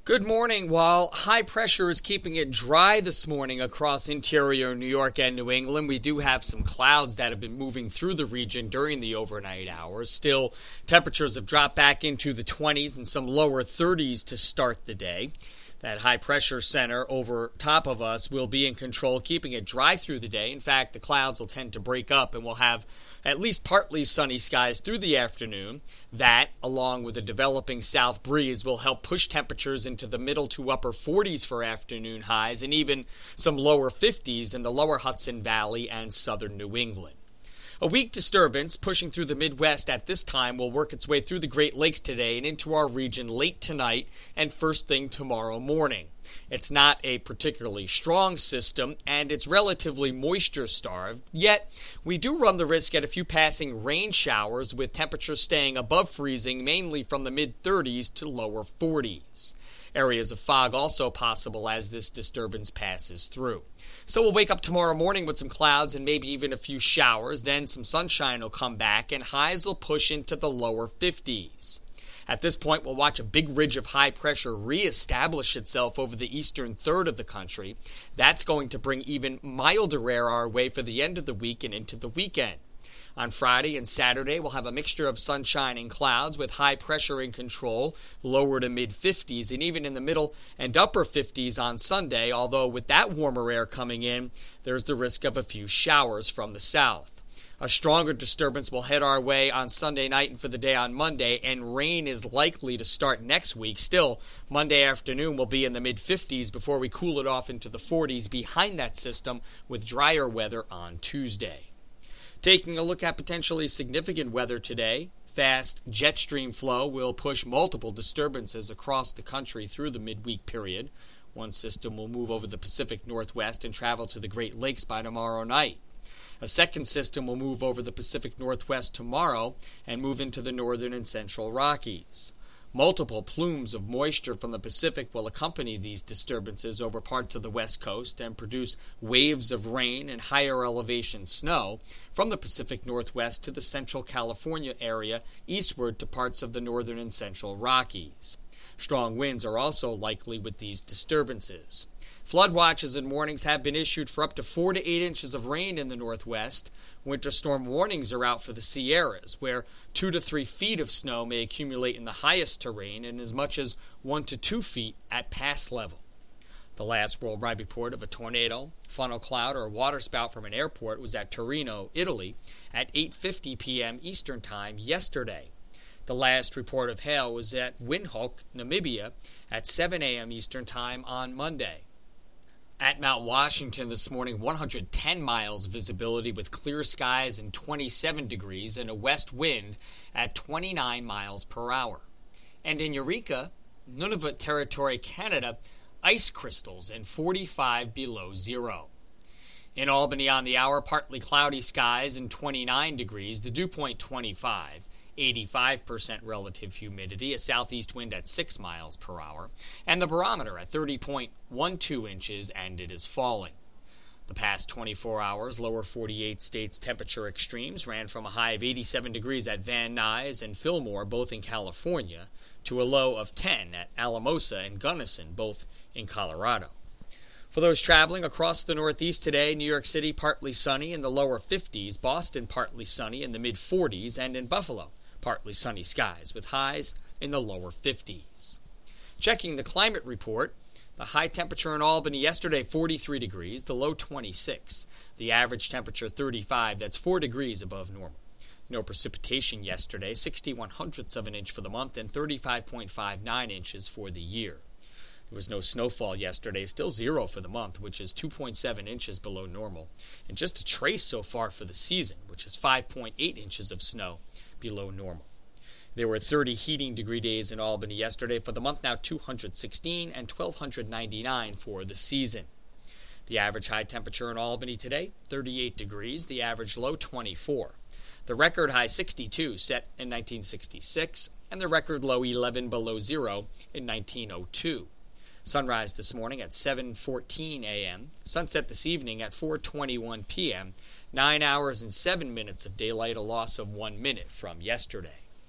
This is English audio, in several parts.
Good morning. While high pressure is keeping it dry this morning across interior New York and New England, we do have some clouds that have been moving through the region during the overnight hours. Still, temperatures have dropped back into the 20s and some lower 30s to start the day. That high pressure center over top of us will be in control, keeping it dry through the day. In fact, the clouds will tend to break up and we'll have at least partly sunny skies through the afternoon. That, along with a developing south breeze, will help push temperatures into the middle to upper 40s for afternoon highs and even some lower 50s in the lower Hudson Valley and southern New England. A weak disturbance pushing through the Midwest at this time will work its way through the Great Lakes today and into our region late tonight and first thing tomorrow morning. It's not a particularly strong system, and it's relatively moisture-starved, yet we do run the risk at a few passing rain showers with temperatures staying above freezing, mainly from the mid-30s to lower 40s. Areas of fog also possible as this disturbance passes through. So we'll wake up tomorrow morning with some clouds and maybe even a few showers. Then some sunshine will come back and highs will push into the lower 50s. At this point, we'll watch a big ridge of high pressure reestablish itself over the eastern third of the country. That's going to bring even milder air our way for the end of the week and into the weekend. On Friday and Saturday, we'll have a mixture of sunshine and clouds with high pressure in control, lower to mid-50s, and even in the middle and upper 50s on Sunday, although with that warmer air coming in, there's the risk of a few showers from the south. A stronger disturbance will head our way on Sunday night and for the day on Monday, and rain is likely to start next week. Still, Monday afternoon will be in the mid-50s before we cool it off into the 40s behind that system with drier weather on Tuesday. Taking a look at potentially significant weather today, fast jet stream flow will push multiple disturbances across the country through the midweek period. One system will move over the Pacific Northwest and travel to the Great Lakes by tomorrow night. A second system will move over the Pacific Northwest tomorrow and move into the northern and central Rockies. Multiple plumes of moisture from the Pacific will accompany these disturbances over parts of the West Coast and produce waves of rain and higher elevation snow from the Pacific Northwest to the central California area eastward to parts of the northern and central Rockies. Strong winds are also likely with these disturbances. Flood watches and warnings have been issued for up to 4 to 8 inches of rain in the Northwest. Winter storm warnings are out for the Sierras, where 2 to 3 feet of snow may accumulate in the highest terrain and as much as 1 to 2 feet at pass level. The last worldwide report of a tornado, funnel cloud, or waterspout from an airport was at Torino, Italy, at 8:50 p.m. Eastern Time yesterday. The last report of hail was at Windhoek, Namibia, at 7 a.m. Eastern Time on Monday. At Mount Washington this morning, 110 miles visibility with clear skies and 27 degrees and a west wind at 29 miles per hour. And in Eureka, Nunavut Territory, Canada, ice crystals and 45 below zero. In Albany on the hour, partly cloudy skies and 29 degrees, the dew point 25. 85% relative humidity, a southeast wind at 6 miles per hour, and the barometer at 30.12 inches, and it is falling. The past 24 hours, lower 48 states temperature extremes ran from a high of 87 degrees at Van Nuys and Fillmore, both in California, to a low of 10 at Alamosa and Gunnison, both in Colorado. For those traveling across the Northeast today, New York City partly sunny in the lower 50s, Boston partly sunny in the mid-40s, and in Buffalo, partly sunny skies with highs in the lower 50s. Checking the climate report, the high temperature in Albany yesterday, 43 degrees, the low 26. The average temperature 35, that's 4 degrees above normal. No precipitation yesterday, 61/100ths of an inch for the month and 35.59 inches for the year. There was no snowfall yesterday, still 0 for the month, which is 2.7 inches below normal, and just a trace so far for the season, which is 5.8 inches of snow below normal. There were 30 heating degree days in Albany yesterday. For the month now, 216 and 1,299 for the season. The average high temperature in Albany today, 38 degrees, the average low 24. The record high 62 set in 1966, and the record low 11 below zero in 1902. Sunrise this morning at 7:14 a.m., sunset this evening at 4:21 p.m., 9 hours and 7 minutes of daylight, a loss of 1 minute from yesterday.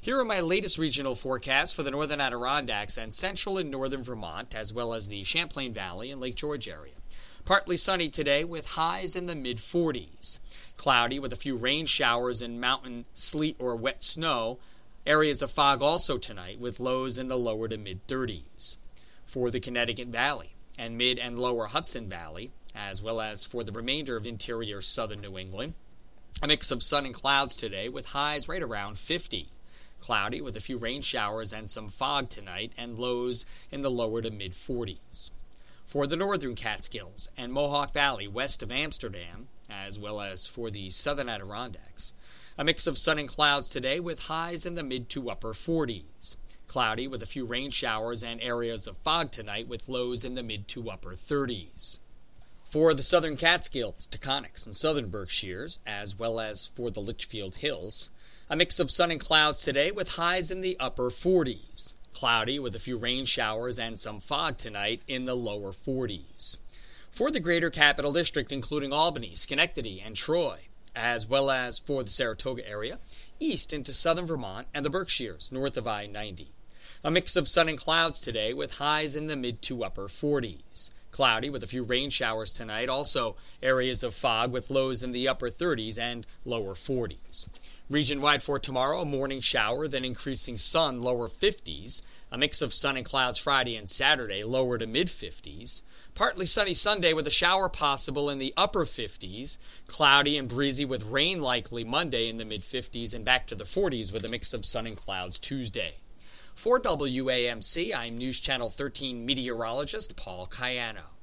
Here are my latest regional forecasts for the northern Adirondacks and central and northern Vermont, as well as the Champlain Valley and Lake George area. Partly sunny today with highs in the mid-40s. Cloudy with a few rain showers and mountain sleet or wet snow. Areas of fog also tonight with lows in the lower to mid-30s. For the Connecticut Valley and mid and lower Hudson Valley, as well as for the remainder of interior southern New England, a mix of sun and clouds today with highs right around 50. Cloudy with a few rain showers and some fog tonight and lows in the lower to mid-40s. For the northern Catskills and Mohawk Valley west of Amsterdam, as well as for the southern Adirondacks, a mix of sun and clouds today with highs in the mid to upper 40s. Cloudy with a few rain showers and areas of fog tonight with lows in the mid to upper 30s. For the southern Catskills, Taconics, and southern Berkshires, as well as for the Litchfield Hills, a mix of sun and clouds today with highs in the upper 40s. Cloudy with a few rain showers and some fog tonight in the lower 40s. For the greater Capital District, including Albany, Schenectady, and Troy, as well as for the Saratoga area, east into southern Vermont and the Berkshires, north of I-90. A mix of sun and clouds today with highs in the mid to upper 40s. Cloudy with a few rain showers tonight, also areas of fog with lows in the upper 30s and lower 40s. Region-wide for tomorrow, a morning shower, then increasing sun, lower 50s. A mix of sun and clouds Friday and Saturday, lower to mid-50s. Partly sunny Sunday with a shower possible in the upper 50s. Cloudy and breezy with rain likely Monday in the mid-50s and back to the 40s with a mix of sun and clouds Tuesday. For WAMC, I'm News Channel 13 meteorologist Paul Cayano.